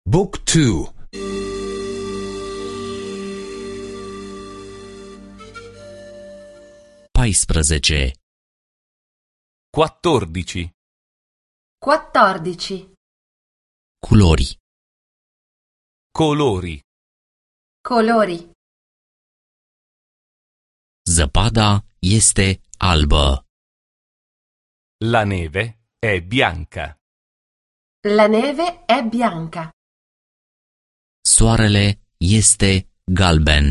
Book 2. 14. 14. 14. Culori. Colori. Colori. Zăpada este albă. La neve è bianca. La neve è bianca. Soarele este galben.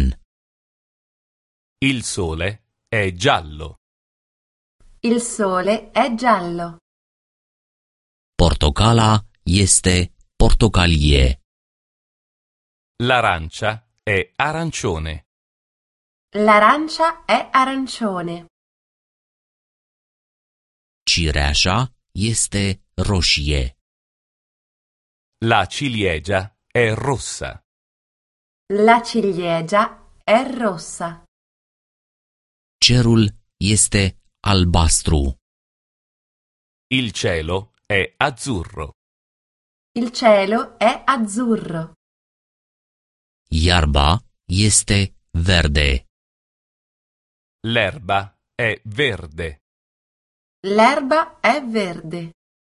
Il sole è giallo. Il sole è giallo. Portocala este portocalie. L'arancia è arancione. L'arancia è arancione. Cireașa este roșie. La ciliegia è rossa. La ciliegia è rossa. Cerul este albastru. Il cielo è azzurro. Il cielo è azzurro. Iarba este verde. L'erba è verde. L'erba è verde.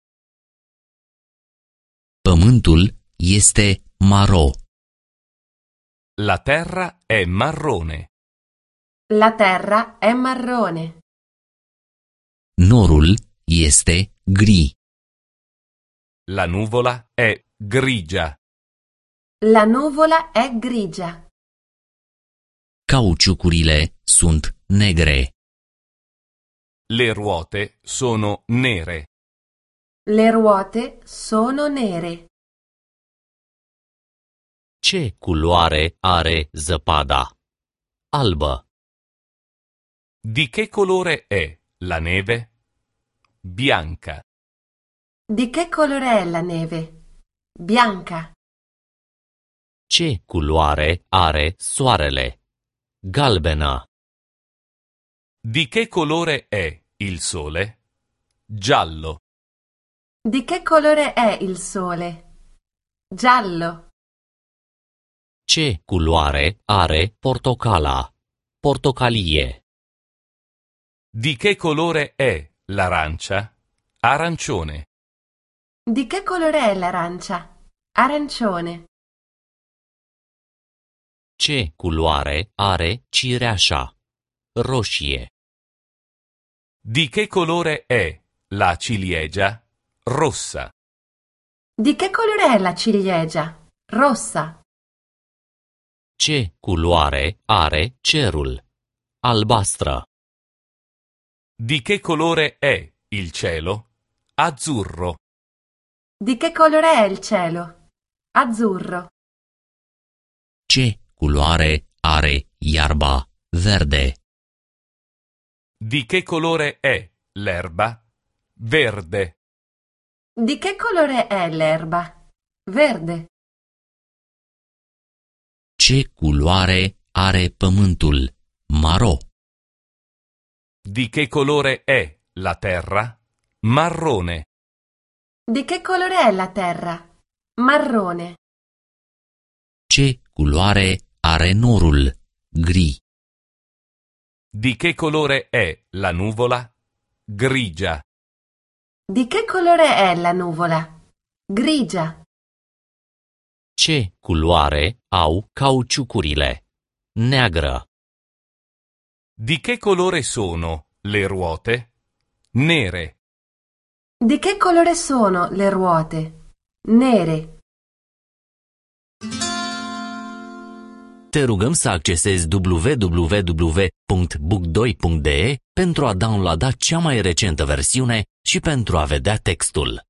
Pământul este maro. La terra è marrone. La terra è marrone. Norul este gri. La nuvola è grigia. La nuvola è grigia. Cauciucurile sunt negre. Le ruote sono nere. Le ruote sono nere. Ce culoare are zăpada? Albă. Di che colore è la neve? Bianca. Di che colore è la neve? Bianca. Ce culoare are soarele? Galbenă. Di che colore è il sole? Giallo. Di che colore è il sole? Giallo. Ce culoare are portocala? Portocalie. Di che colore è l'arancia? Arancione. Di che colore è l'arancia? Arancione. Ce culoare are cireașa? Roșie. Di che colore è la ciliegia? Rossa. Di che colore è la ciliegia? Rossa. Ce culoare are cerul? Albastră. Di che colore è il cielo? Azzurro. Di che colore è il cielo? Azzurro. Ce culoare are iarba? Verde. Di che colore è l'erba? Verde. Di che colore è l'erba? Verde. Ce culoare are pământul? Maro. Di che colore è la terra? Marrone. Di che colore è la terra? Marrone. Ce culoare are norul? Gri. Di che colore è la nuvola? Grigia. Di che colore è la nuvola? Grigia. Ce culoare au cauciucurile? Neagră. Di che colore sono le ruote? Nere. Di che colore sono le ruote? Nere. Te rugăm să accesezi www.book2.de pentru a downloada cea mai recentă versiune și pentru a vedea textul.